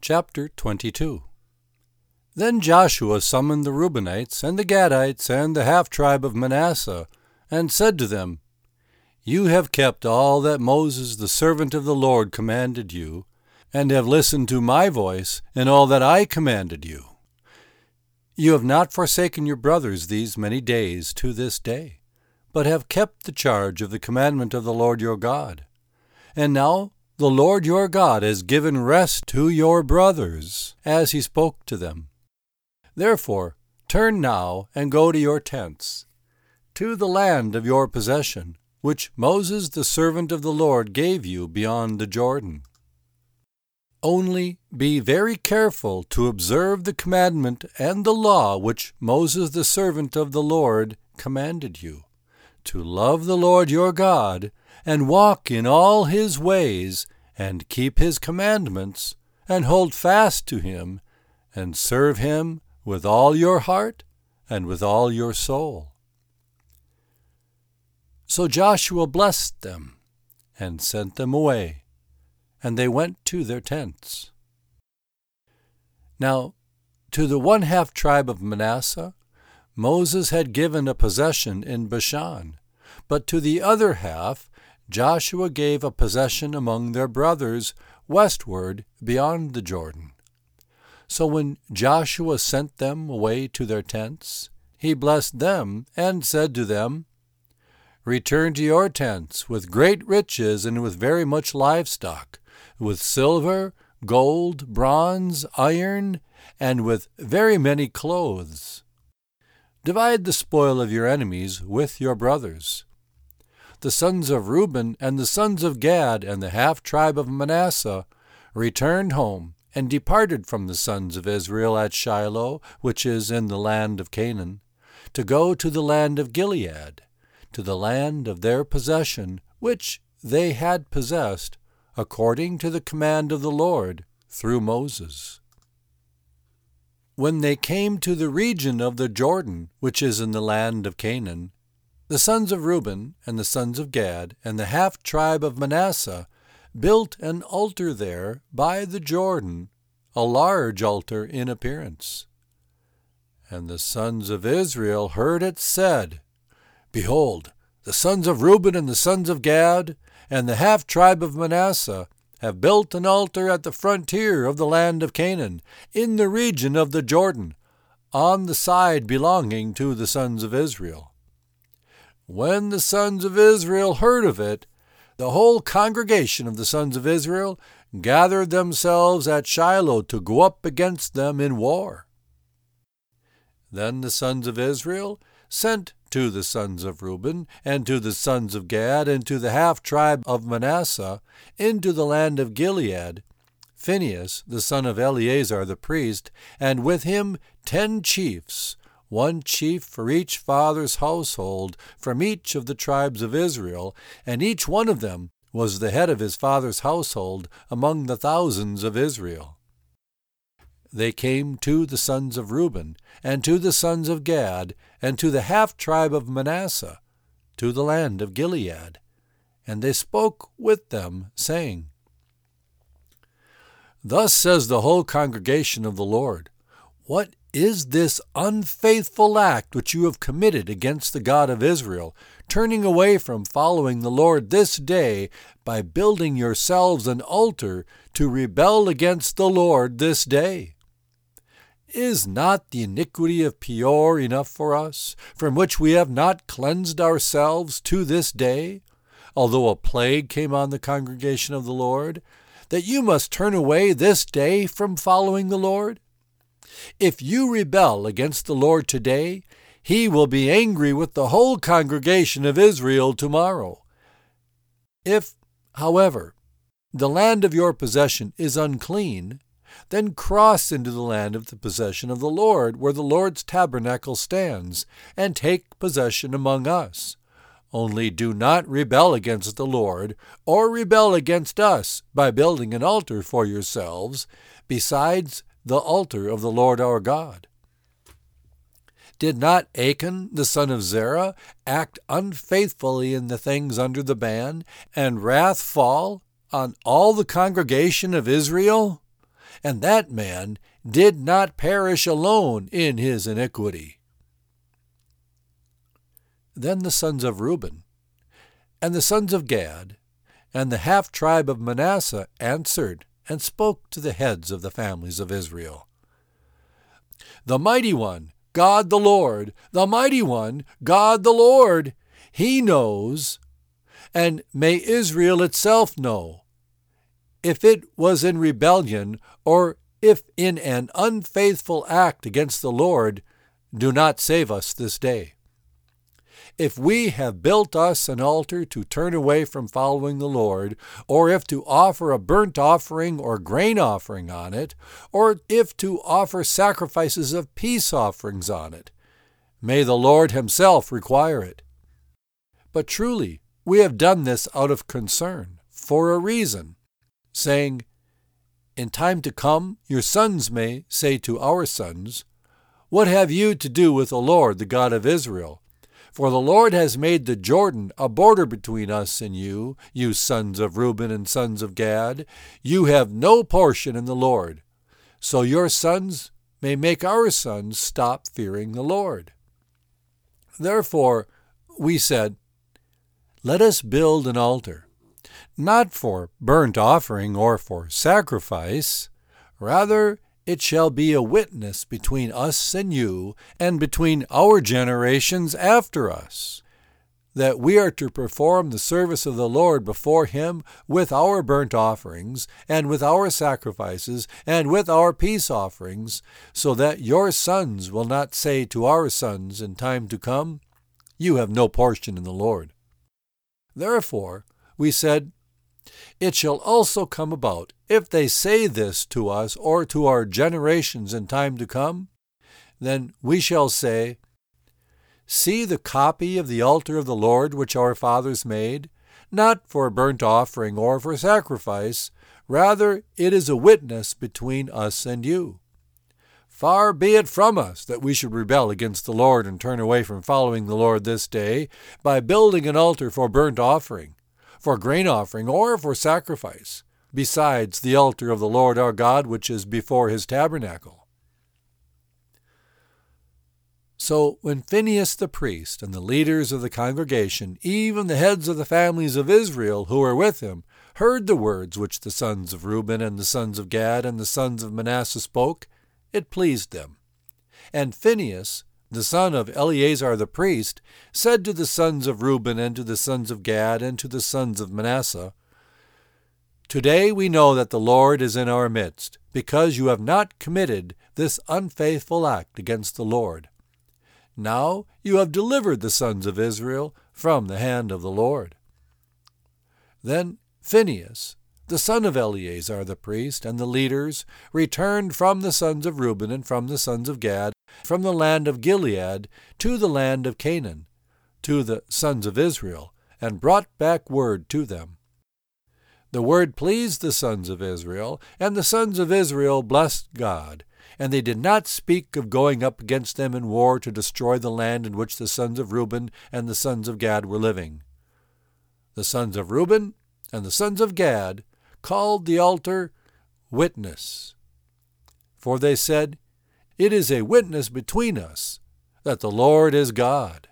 Chapter 22. Then Joshua summoned the Reubenites and the Gadites and the half-tribe of Manasseh, and said to them, You have kept all that Moses the servant of the Lord commanded you, and have listened to my voice in all that I commanded you. You have not forsaken your brothers these many days to this day, but have kept the charge of the commandment of the Lord your God. And now the Lord your God has given rest to your brothers, as he spoke to them. Therefore, turn now and go to your tents, to the land of your possession, which Moses the servant of the Lord gave you beyond the Jordan. Only be very careful to observe the commandment and the law which Moses the servant of the Lord commanded you, to love the Lord your God, and walk in all his ways, and keep his commandments, and hold fast to him, and serve him with all your heart and with all your soul. So Joshua blessed them, and sent them away, and they went to their tents. Now, to the 1/2 tribe of Manasseh, Moses had given a possession in Bashan, but to the other half Joshua gave a possession among their brothers westward beyond the Jordan. So when Joshua sent them away to their tents, he blessed them and said to them, Return to your tents with great riches and with very much livestock, with silver, gold, bronze, iron, and with very many clothes. Divide the spoil of your enemies with your brothers. The sons of Reuben and the sons of Gad and the half-tribe of Manasseh returned home and departed from the sons of Israel at Shiloh, which is in the land of Canaan, to go to the land of Gilead, to the land of their possession, which they had possessed, according to the command of the Lord through Moses. When they came to the region of the Jordan, which is in the land of Canaan, the sons of Reuben and the sons of Gad and the half-tribe of Manasseh built an altar there by the Jordan, a large altar in appearance. And the sons of Israel heard it said, Behold, the sons of Reuben and the sons of Gad and the half-tribe of Manasseh have built an altar at the frontier of the land of Canaan, in the region of the Jordan, on the side belonging to the sons of Israel. When the sons of Israel heard of it, the whole congregation of the sons of Israel gathered themselves at Shiloh to go up against them in war. Then the sons of Israel sent to the sons of Reuben, and to the sons of Gad, and to the half-tribe of Manasseh, into the land of Gilead, Phinehas, the son of Eleazar the priest, and with him 10 chiefs, 1 chief for each father's household, from each of the tribes of Israel, and each one of them was the head of his father's household among the thousands of Israel. They came to the sons of Reuben, and to the sons of Gad, and to the half-tribe of Manasseh, to the land of Gilead. And they spoke with them, saying, Thus says the whole congregation of the Lord, What is this unfaithful act which you have committed against the God of Israel, turning away from following the Lord this day by building yourselves an altar to rebel against the Lord this day? Is not the iniquity of Peor enough for us, from which we have not cleansed ourselves to this day, although a plague came on the congregation of the Lord, that you must turn away this day from following the Lord? If you rebel against the Lord today, he will be angry with the whole congregation of Israel tomorrow. If, however, the land of your possession is unclean, then cross into the land of the possession of the Lord, where the Lord's tabernacle stands, and take possession among us. Only do not rebel against the Lord, or rebel against us by building an altar for yourselves, besides the altar of the Lord our God. Did not Achan the son of Zerah act unfaithfully in the things under the ban, and wrath fall on all the congregation of Israel? and that man did not perish alone in his iniquity. Then the sons of Reuben, and the sons of Gad, and the half-tribe of Manasseh answered and spoke to the heads of the families of Israel. The mighty one, God the Lord, the mighty one, God the Lord, he knows, and may Israel itself know, if it was in rebellion or if in an unfaithful act against the Lord, do not save us this day. If we have built us an altar to turn away from following the Lord, or if to offer a burnt offering or grain offering on it, or if to offer sacrifices of peace offerings on it, may the Lord himself require it. But truly, we have done this out of concern, for a reason, saying, in time to come your sons may say to our sons, what have you to do with the Lord, the God of Israel? For the Lord has made the Jordan a border between us and you, you sons of Reuben and sons of Gad. You have no portion in the Lord. So your sons may make our sons stop fearing the Lord. Therefore we said, let us build an altar, not for burnt offering or for sacrifice. Rather, it shall be a witness between us and you, and between our generations after us, that we are to perform the service of the Lord before him with our burnt offerings, and with our sacrifices, and with our peace offerings, so that your sons will not say to our sons in time to come, you have no portion in the Lord. Therefore, we said, it shall also come about, if they say this to us or to our generations in time to come, then we shall say, see the copy of the altar of the Lord which our fathers made, not for burnt offering or for sacrifice, rather it is a witness between us and you. Far be it from us that we should rebel against the Lord and turn away from following the Lord this day by building an altar for burnt offering, for grain offering, or for sacrifice, besides the altar of the Lord our God which is before his tabernacle. So when Phinehas the priest and the leaders of the congregation, even the heads of the families of Israel who were with him, heard the words which the sons of Reuben and the sons of Gad and the sons of Manasseh spoke, it pleased them. And Phinehas, the son of Eleazar the priest, said to the sons of Reuben and to the sons of Gad and to the sons of Manasseh, today we know that the Lord is in our midst, because you have not committed this unfaithful act against the Lord. Now you have delivered the sons of Israel from the hand of the Lord. Then Phinehas, the son of Eleazar the priest, and the leaders returned from the sons of Reuben and from the sons of Gad, from the land of Gilead to the land of Canaan, to the sons of Israel, and brought back word to them. The word pleased the sons of Israel, and the sons of Israel blessed God, and they did not speak of going up against them in war to destroy the land in which the sons of Reuben and the sons of Gad were living. The sons of Reuben and the sons of Gad called the altar Witness, for they said, it is a witness between us that the Lord is God.